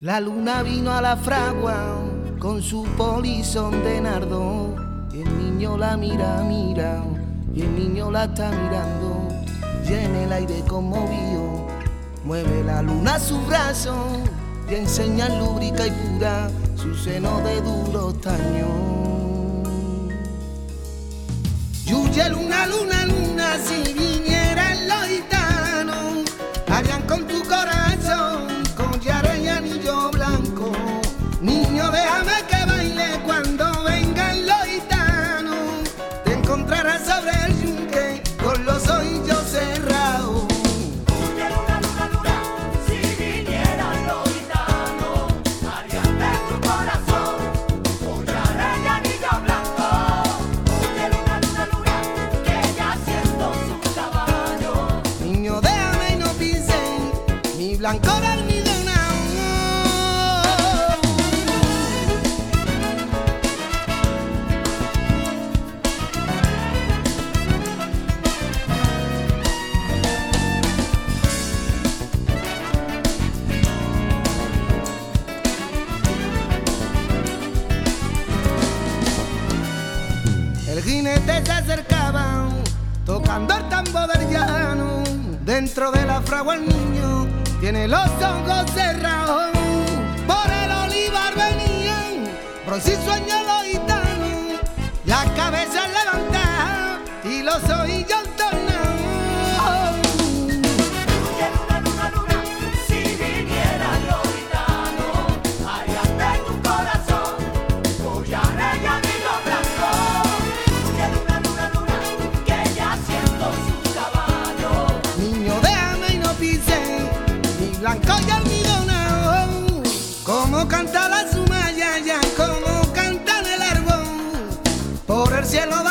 La luna vino a la fragua con su polizón de nardo, y el niño la mira, y el niño la está mirando, y en el aire conmovido mueve la luna su brazo y enseña lúbrica y pura su seno de duro estaño. Yuye luna, luna, luna, si vinieran los gitanos, harían con tu corazón collar y anillo blanco. Niño, déjame que baile cuando vengan los gitanos, te encontrarás sobre el yunque con los ojillos cerrados. Blanco de almidonado. El jinete se acercaba tocando el tambor del llano. Dentro de la fragua el niño tiene los ojos cerrados, por el olivar venían, bronce y sueño los gitanos, la cabeza levantada y los ojillos tornados. Luna, luna, luna, si vinieran los gitanos, harían de tu corazón collares y anillos blancos. Luna, luna, luna, que ya siento su caballo. Niño, déjame y no pises blanco y almidonado, como canta la sumaya, ya como canta en el árbol, por el cielo